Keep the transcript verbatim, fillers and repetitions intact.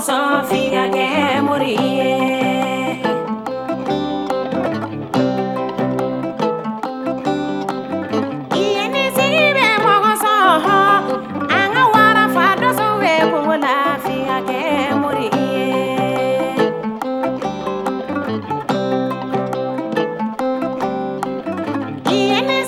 sɔn f'i ka kɛ mori ye. I ye ni sigi bɛ mɔgɔ sɔn an ka wara fa dɔsɔ bɛ kungo la f'i ka kɛ mori ye. I ye ni